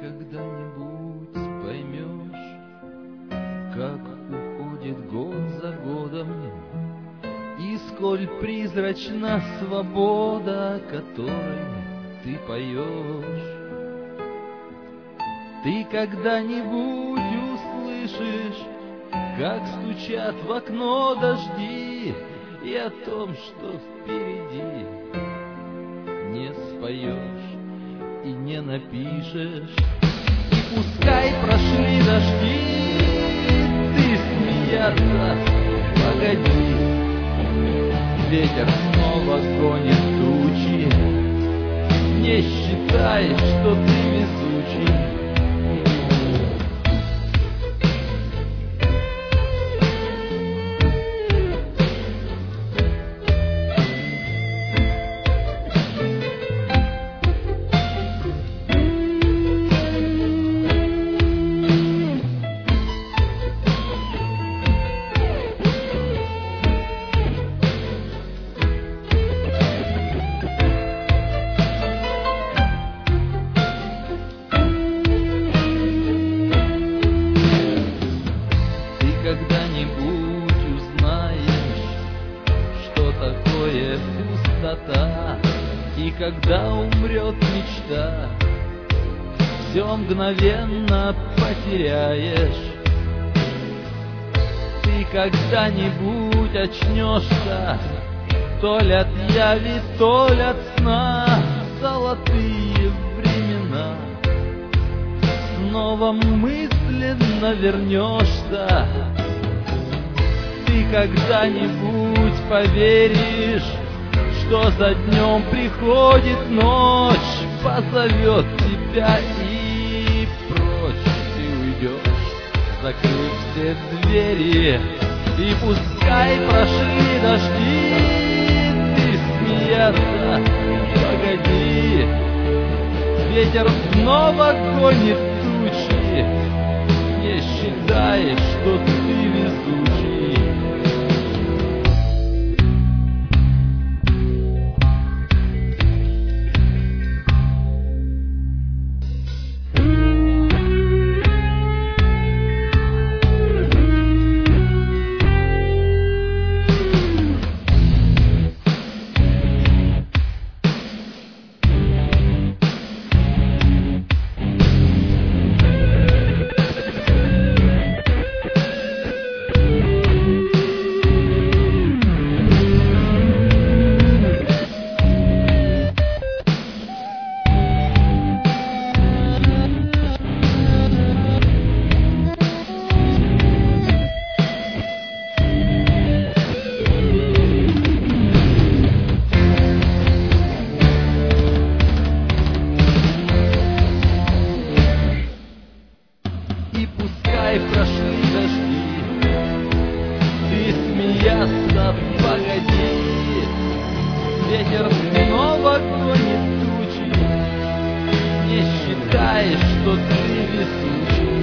когда-нибудь поймешь, как уходит год за годом, и сколь призрачна свобода, которой ты поешь. Ты когда-нибудь услышишь, как стучат в окно дожди, и о том, что впереди, не споешь и не напишешь. И пускай прошли дожди, ты смеяться погоди. Ветер снова гонит тучи, не считай, что ты везучий. Когда-нибудь узнаешь, что такое пустота, и когда умрет мечта, все мгновенно потеряешь. Ты когда-нибудь очнешься, то ли от яви, то ли от сна, золотые времена. Снова мысленно вернешься. Ты когда-нибудь поверишь, что за днем приходит ночь, позовет тебя и прочь. Ты уйдешь, закрыв все двери, и пускай прошли дожди, ты смеяться погоди. Ветер снова гонит тучи, не считай, что ты везучий. И пускай прошли дожди, ты смеяться погоди. Ветер снова гонит тучи, не считай, что ты везучий.